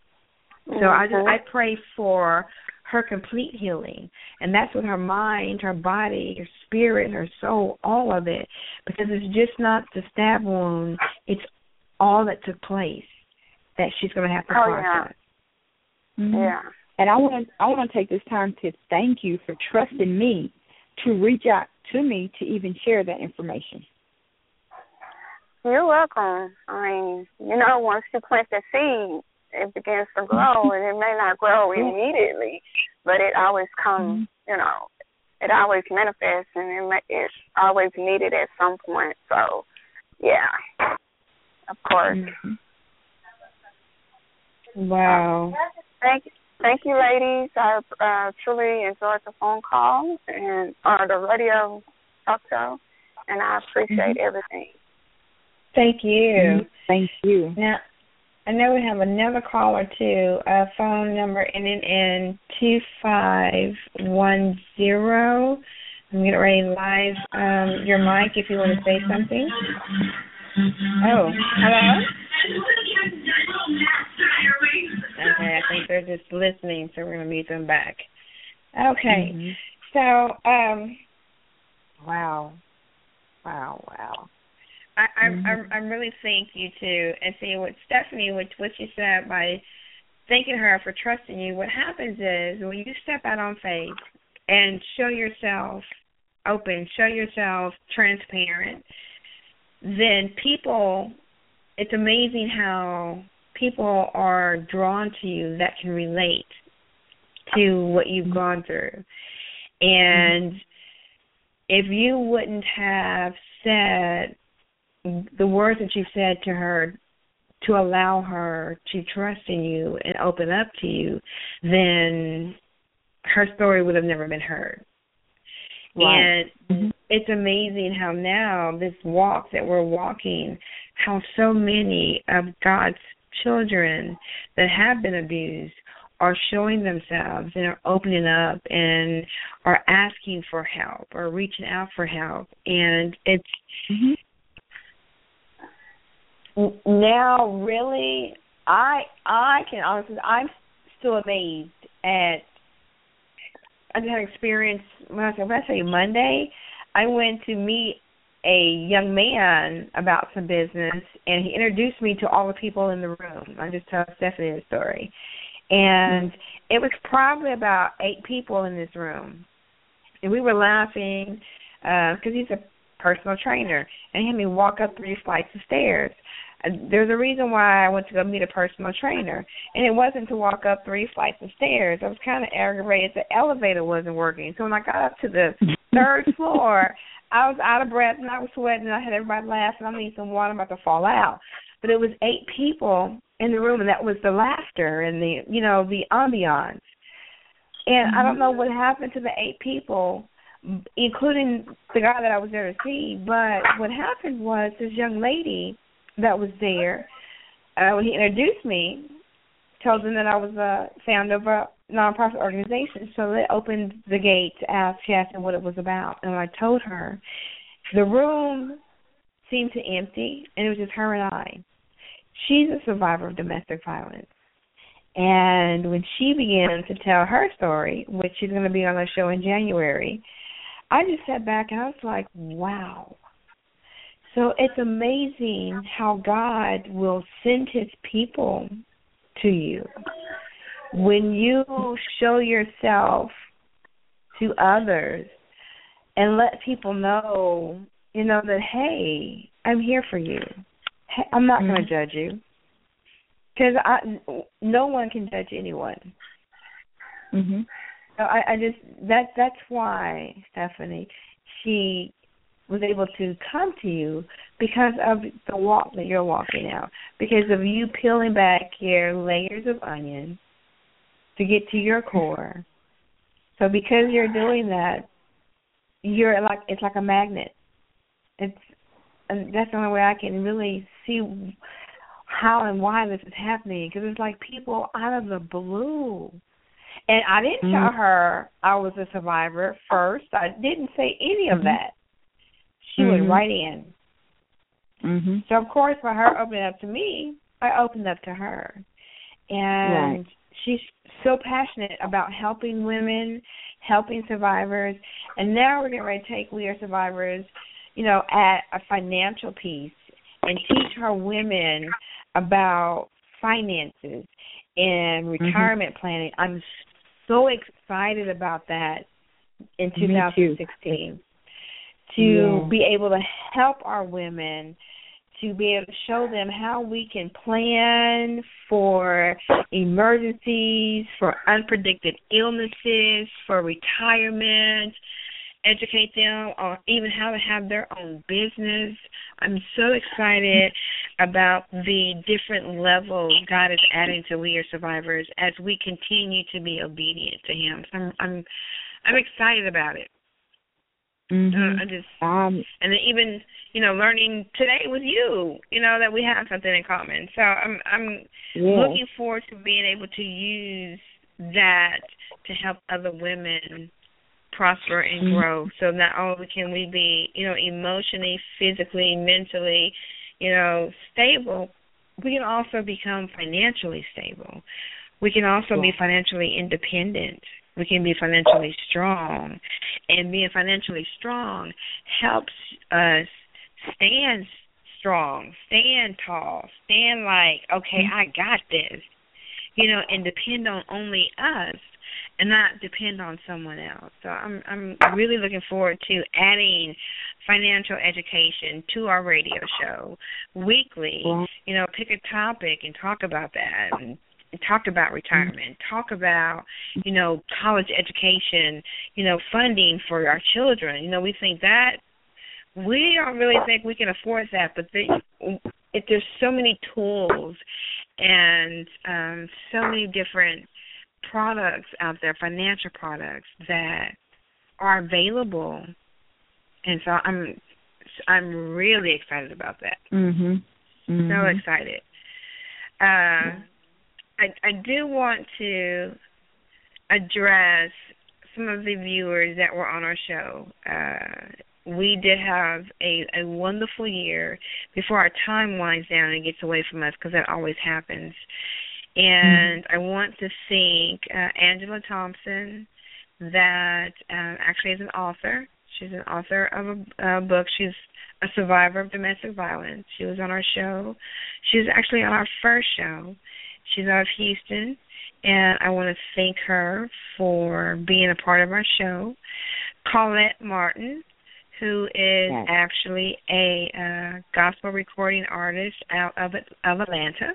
So mm-hmm. I just I pray for her complete healing, and that's with her mind, her body, her spirit, her soul, all of it, because it's just not the stab wound, it's all that took place that she's going to have to oh, process. Yeah. Mm-hmm. yeah. And I want to I want to take this time to thank you for trusting me to reach out to me to even share that information. You're welcome. I mean, you know, once you plant the seed, it begins to grow, and it may not grow immediately, but it always comes, you know, it always manifests, and it may, it's always needed at some point. So, yeah, of course. Wow. Thank you. Thank you, ladies. I uh, truly enjoyed the phone call and or the radio talk show, and I appreciate mm-hmm. everything. Thank you. Thank you. Now, I know we have another caller too. A phone number ending in two five one zero. I'm getting ready to live um, your mic if you want to say something. Oh, hello? Okay, I think they're just listening, so we're going to mute them back. Okay, mm-hmm. so, um, wow, wow, wow. I, I'm, mm-hmm. I'm, I'm really thank you too, and see what Stephanie, what what you said by thanking her for trusting you. What happens is when you step out on faith and show yourself open, show yourself transparent, then people, it's amazing how people are drawn to you that can relate to what you've gone through. And if you wouldn't have said the words that you said to her to allow her to trust in you and open up to you, then her story would have never been heard. Right. And mm-hmm. it's amazing how now this walk that we're walking, how so many of God's children that have been abused are showing themselves and are opening up and are asking for help or reaching out for help. And it's mm-hmm. now really, I I can honestly, I'm still amazed at, I had an experience, when I, when I say Monday, I went to meet a young man about some business, and he introduced me to all the people in the room. I just told Stephanie the story. And it was probably about eight people in this room. And we were laughing because uh, he's a personal trainer, and he had me walk up three flights of stairs. There's a reason why I went to go meet a personal trainer, and it wasn't to walk up three flights of stairs. I was kind of aggravated. The elevator wasn't working. So when I got up to the third floor, I was out of breath, and I was sweating, and I had everybody laughing. I need some water. I'm about to fall out. But it was eight people in the room, and that was the laughter and the, you know, the ambiance. And I don't know what happened to the eight people, including the guy that I was there to see, but what happened was this young lady that was there, uh, when he introduced me, told them that I was a founder of a nonprofit organization, so they opened the gate to ask, she asked me what it was about, and I told her, the room seemed to empty, and it was just her and I. She's a survivor of domestic violence, and when she began to tell her story, which she's going to be on our show in January, I just sat back and I was like, wow. So it's amazing how God will send his people to you. When you show yourself to others and let people know, you know, that, hey, I'm here for you. Hey, I'm not mm-hmm. going to judge you. Because I, no one can judge anyone. Mm-hmm. So I, I just, that that's why, Stephanie, she was able to come to you because of the walk that you're walking out, because of you peeling back your layers of onion to get to your core. So because you're doing that, you're like, it's like a magnet. It's, and that's the only way I can really see how and why this is happening, because it's like people out of the blue. And I didn't mm-hmm. tell her I was a survivor first. I didn't say any of that. She mm-hmm. went right in. Mm-hmm. So, of course, by her opening up to me, I opened up to her. And right. she's so passionate about helping women, helping survivors. And now we're getting ready to take We Are Survivors, you know, at a financial piece and teach our women about finances and retirement mm-hmm. planning. I'm so excited about that in two thousand sixteen. To yeah. be able to help our women to be able to show them how we can plan for emergencies, for unpredicted illnesses, for retirement, educate them on even how to have their own business. I'm so excited about the different levels God is adding to We Are Survivors as we continue to be obedient to Him. So I'm I'm, I'm excited about it. Mm-hmm. Uh, I just um, and then even you know learning today with you, you know that we have something in common. So I'm I'm yeah. looking forward to being able to use that to help other women prosper and mm-hmm. grow. So not only can we be you know emotionally, physically, mentally, you know stable, we can also become financially stable. We can also yeah. be financially independent. We can be financially strong. And being financially strong helps us stand strong, stand tall, stand like, okay, I got this, you know, and depend on only us and not depend on someone else. So I'm I'm really looking forward to adding financial education to our radio show weekly. Yeah. You know, pick a topic and talk about that and talk about retirement, talk about, you know, college education, you know, funding for our children. You know, we think that, we don't really think we can afford that, but the, it, there's so many tools and um, so many different products out there, financial products, that are available. And so I'm I'm really excited about that. Mm-hmm. Mm-hmm. So excited. Uh, I, I do want to address some of the viewers that were on our show. Uh, we did have a, a wonderful year before our time winds down and gets away from us, because that always happens. And mm-hmm. I want to thank uh, Angela Thompson, that uh, actually is an author. She's an author of a uh, book. She's a survivor of domestic violence. She was on our show. She was actually on our first show. She's out of Houston, and I want to thank her for being a part of our show. Colette Martin, who is yes. actually a uh, gospel recording artist out of of Atlanta,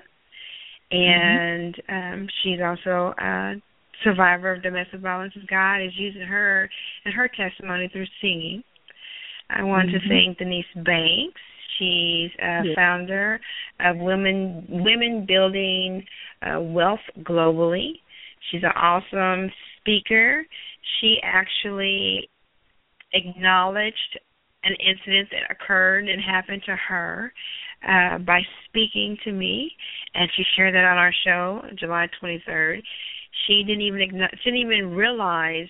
and mm-hmm. um, she's also a survivor of domestic violence. God is using her and her testimony through singing. I want mm-hmm. to thank Denise Banks. She's a yes. founder of Women Women Building uh, Wealth Globally. She's an awesome speaker. She actually acknowledged an incident that occurred and happened to her uh, by speaking to me, and she shared that on our show July twenty-third. She didn't even she didn't even realize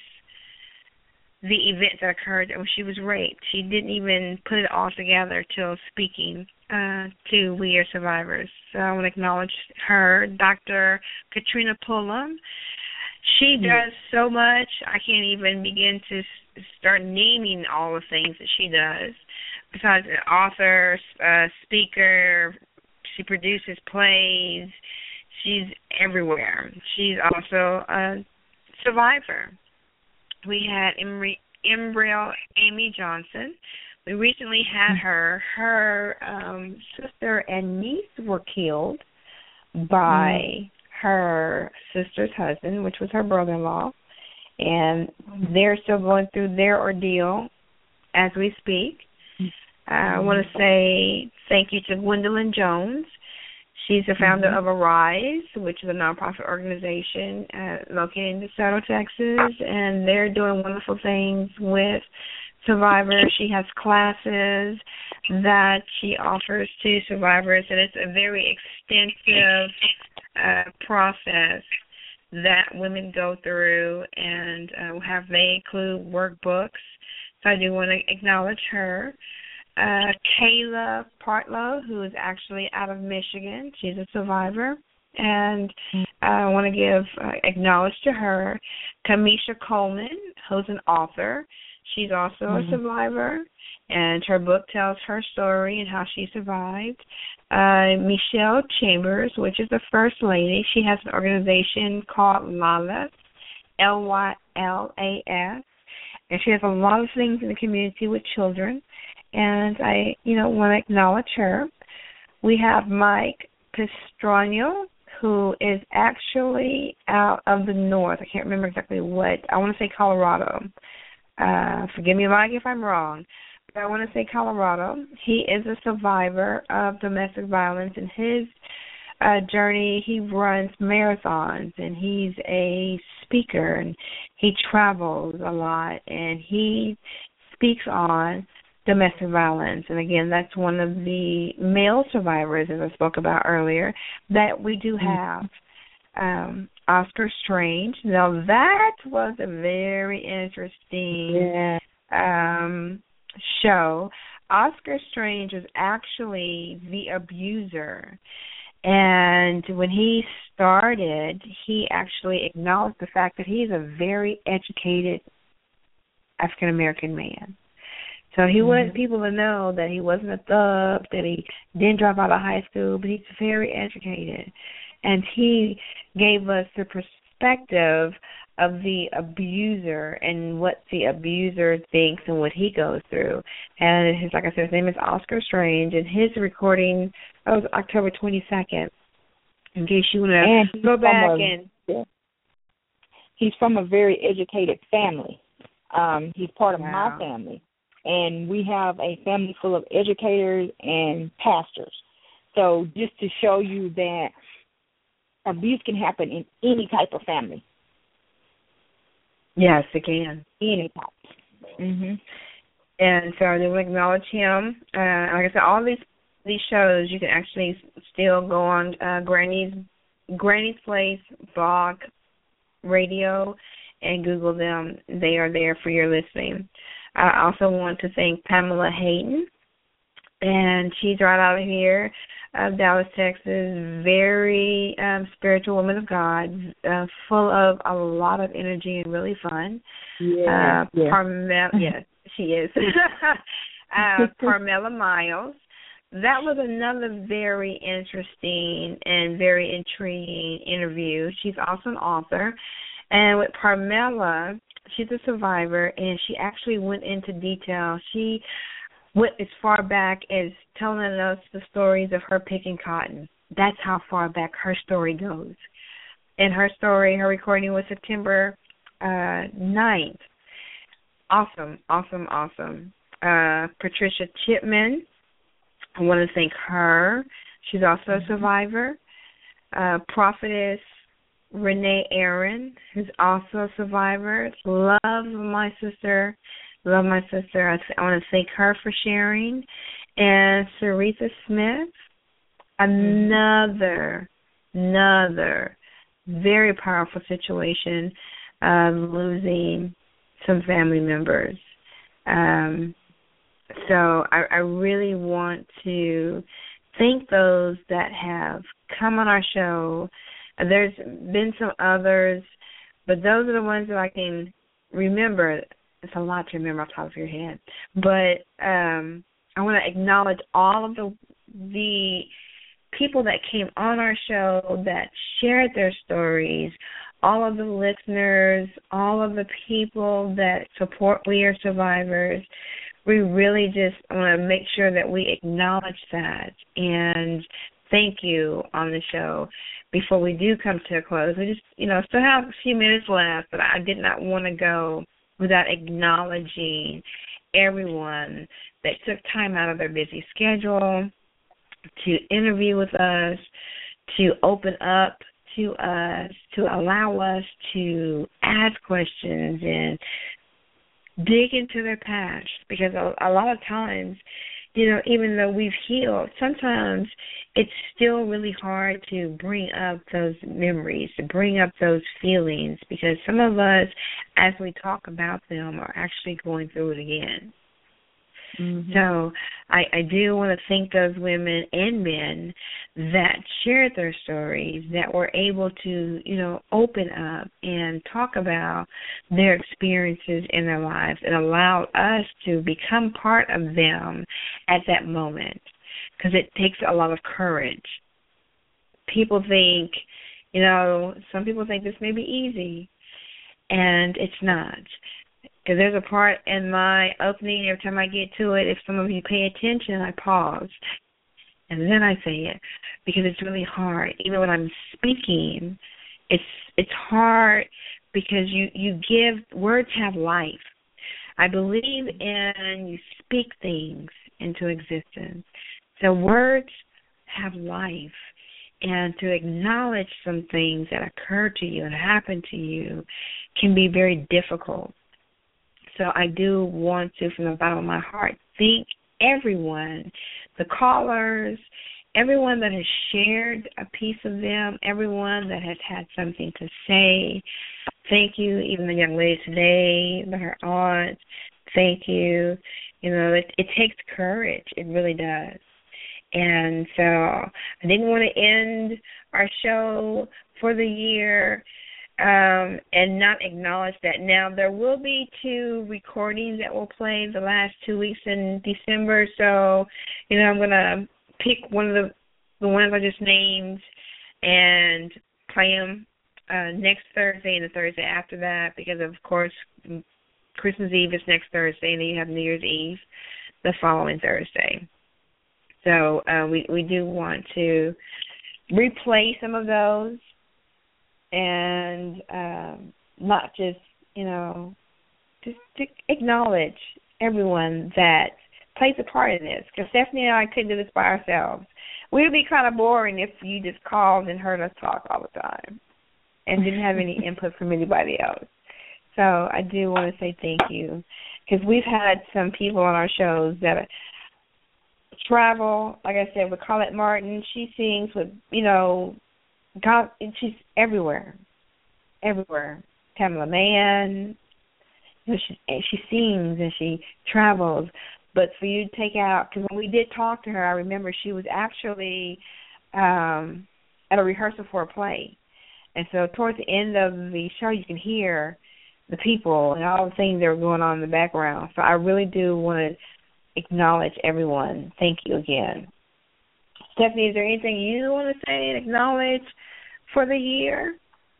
the event that occurred when she was raped. She didn't even put it all together till speaking uh, to We Are Survivors. So I want to acknowledge her. Doctor Katrina Pullum. She does so much. I can't even begin to start naming all the things that she does. Besides an author, uh, speaker, she produces plays. She's everywhere. She's also a survivor. We had Embryo Amy Johnson. We recently had her. Her um, sister and niece were killed by mm. her sister's husband, which was her brother-in-law. And they're still going through their ordeal as we speak. Uh, I want to say thank you to Gwendolyn Jones. She's the founder mm-hmm. of Arise, which is a nonprofit organization uh, located in DeSoto, Texas, and they're doing wonderful things with survivors. She has classes that she offers to survivors, and it's a very extensive uh, process that women go through, and uh, have they include workbooks. So I do want to acknowledge her. Uh, Kayla Partlow, who is actually out of Michigan. She's a survivor. And I want to give, uh, acknowledge to her, Kamisha Coleman, who's an author. She's also mm-hmm. a survivor, and her book tells her story and how she survived. Uh, Michelle Chambers, which is the First Lady. She has an organization called LYLAS, L Y L A S, and she has a lot of things in the community with children. And I, you know, want to acknowledge her. We have Mike Pistrano, who is actually out of the north. I can't remember exactly what. I want to say Colorado. Uh, forgive me, Mike, if I'm wrong. But I want to say Colorado. He is a survivor of domestic violence. In his uh, journey, he runs marathons, and he's a speaker, and he travels a lot, and he speaks on domestic violence. And again, that's one of the male survivors, as I spoke about earlier, that we do have. Um, Oscar Strange. Now, that was a very interesting yeah. um, show. Oscar Strange was actually the abuser. And when he started, he actually acknowledged the fact that he's a very educated African-American man. So he mm-hmm. wanted people to know that he wasn't a thug, that he didn't drop out of high school, but he's very educated. And he gave us the perspective of the abuser and what the abuser thinks and what he goes through. And his, like I said, his name is Oscar Strange, and his recording that was October twenty-second. In case you want to go back a, and yeah. He's from a very educated family. Um, he's part of wow. my family. And we have a family full of educators and pastors. So just to show you that abuse can happen in any type of family. Yes, it can. Any type. Mm-hmm. And so they will acknowledge him. Uh, like I said, all these these shows you can actually still go on uh, Granny's Granny's Place blog, radio, and Google them. They are there for your listening. I also want to thank Pamela Hayden, and she's right out of here, uh, Dallas, Texas. Very um, spiritual woman of God, uh, full of a lot of energy and really fun. Yeah, uh, yeah. Parmel, yes, she is. uh, Parmela Miles. That was another very interesting and very intriguing interview. She's also an author. And with Parmela, she's a survivor, and she actually went into detail. She went as far back as telling us the stories of her picking cotton. That's how far back her story goes. And her story, her recording was September uh, ninth. Awesome, awesome, awesome. Uh, Patricia Chipman, I want to thank her. She's also a survivor. Uh, Prophetess Renee Aaron, who's also a survivor. Love my sister. Love my sister. I, I want to thank her for sharing. And Saritha Smith, another, another very powerful situation of losing some family members. Um, so I, I really want to thank those that have come on our show. There's been some others, but those are the ones that I can remember. It's a lot to remember off the top of your head. But um, I want to acknowledge all of the the people that came on our show that shared their stories, all of the listeners, all of the people that support We Are Survivors. We really just want to make sure that we acknowledge that and thank you on the show. Before we do come to a close, we just, you know, still have a few minutes left, but I did not want to go without acknowledging everyone that took time out of their busy schedule to interview with us, to open up to us, to allow us to ask questions and dig into their past, because a, a lot of times, you know, even though we've healed, sometimes it's still really hard to bring up those memories, to bring up those feelings, because some of us, as we talk about them, are actually going through it again. Mm-hmm. So I, I do want to thank those women and men that shared their stories, that were able to, you know, open up and talk about their experiences in their lives and allow us to become part of them at that moment, because it takes a lot of courage. People think, you know, some people think this may be easy, and it's not. Because there's a part in my opening, every time I get to it, if some of you pay attention, I pause. and then I say it, because it's really hard. Even when I'm speaking, it's it's hard because you, you give, words have life. I believe in you speak things into existence. So words have life. And to acknowledge some things that occur to you and happen to you can be very difficult. So I do want to, from the bottom of my heart, thank everyone, the callers, everyone that has shared a piece of them, everyone that has had something to say. Thank you, even the young lady today, her aunt. Thank you. You know, it, it takes courage. It really does. And so I didn't want to end our show for the year um, and not acknowledge that. Now, there will be two recordings that will play the last two weeks in December. So, you know, I'm going to pick one of the, the ones I just named and play them uh, next Thursday and the Thursday after that because, of course, Christmas Eve is next Thursday, and then you have New Year's Eve the following Thursday. So uh, we, we do want to replay some of those and um, not just, you know, just to acknowledge everyone that plays a part in this. Because Stephanie and I couldn't do this by ourselves. We would be kind of boring if you just called and heard us talk all the time and didn't have any input from anybody else. So I do want to say thank you because we've had some people on our shows that are, travel, like I said, with Colette Martin. She sings with, you know, God, she's everywhere, everywhere. Pamela Mann, you know, she, she sings and she travels. But for you to take out, because when we did talk to her, I remember she was actually um, at a rehearsal for a play. And so towards the end of the show, you can hear the people and all the things that were going on in the background. So I really do want to acknowledge everyone. Thank you again. Stephanie, is there anything you want to say and acknowledge for the year?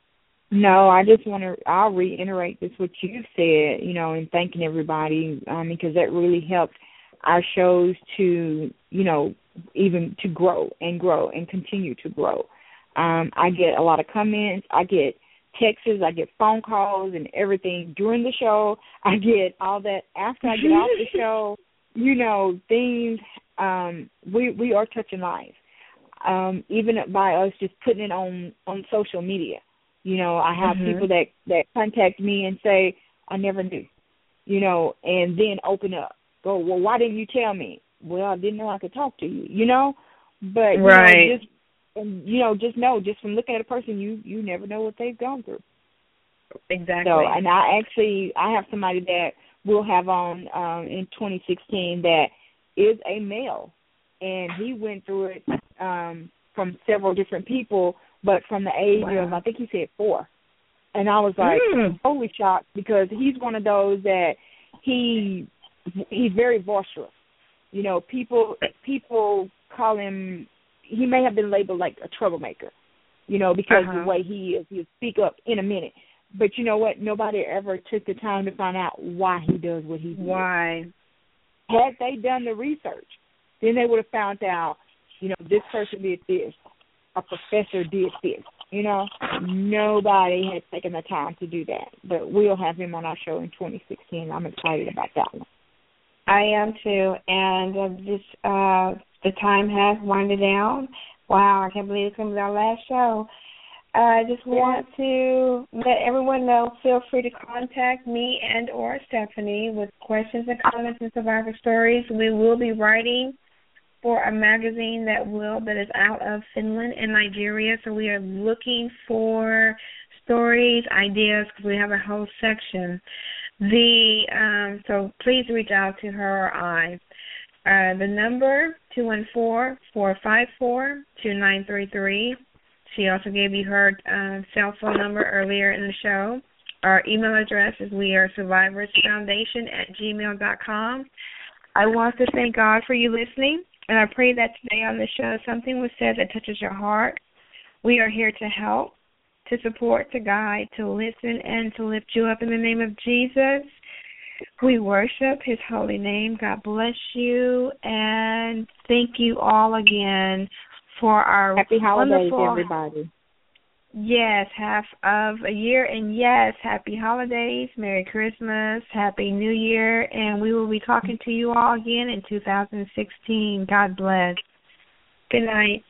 No, I just want to, I'll reiterate this, what you said, you know, and thanking everybody, um, because that really helped our shows to, you know, even to grow and grow and continue to grow. Um, I get a lot of comments. I get texts. I get phone calls and everything during the show. I get all that after I get off the show. You know, things, um, we we are touching lives, um, even by us just putting it on, on social media. You know, I have mm-hmm. people that, that contact me and say, I never knew, you know, and then open up. Go, well, why didn't you tell me? Well, I didn't know I could talk to you, you know. But, you right. know, just, and, you know, just know, just from looking at a person, you, you never know what they've gone through. Exactly. So, and I actually, I have somebody that we'll have on um, in twenty sixteen that is a male, and he went through it um, from several different people, but from the age wow. of, I think he said four. And I was like, mm. totally shocked, because he's one of those that he he's very boisterous. You know, people people call him, he may have been labeled like a troublemaker, you know, because uh-huh. the way he is, he'll speak up in a minute. But you know what? Nobody ever took the time to find out why he does what he does. Why? Had they done the research, then they would have found out, you know, this person did this, a professor did this. You know, nobody had taken the time to do that. But we'll have him on our show in twenty sixteen. I'm excited about that one. I am too. And uh, this, uh, the time has winded down. Wow, I can't believe it's going to be our last show. I just want to let everyone know, feel free to contact me and or Stephanie with questions and comments and survivor stories. We will be writing for a magazine that will that is out of Finland and Nigeria, so we are looking for stories, ideas, because we have a whole section. The um, so please reach out to her or I. Uh, the number, two one four, four five four, two nine three three. She also gave you her uh, cell phone number earlier in the show. Our email address is wearesurvivorsfoundation at gmail dot com. I want to thank God for you listening, and I pray that today on the show something was said that touches your heart. We are here to help, to support, to guide, to listen, and to lift you up in the name of Jesus. We worship his holy name. God bless you. And thank you all again for our Happy holidays, wonderful, everybody. Yes, half of a year. And yes, happy holidays, Merry Christmas, Happy New Year. And we will be talking to you all again in two thousand sixteen. God bless. Good night.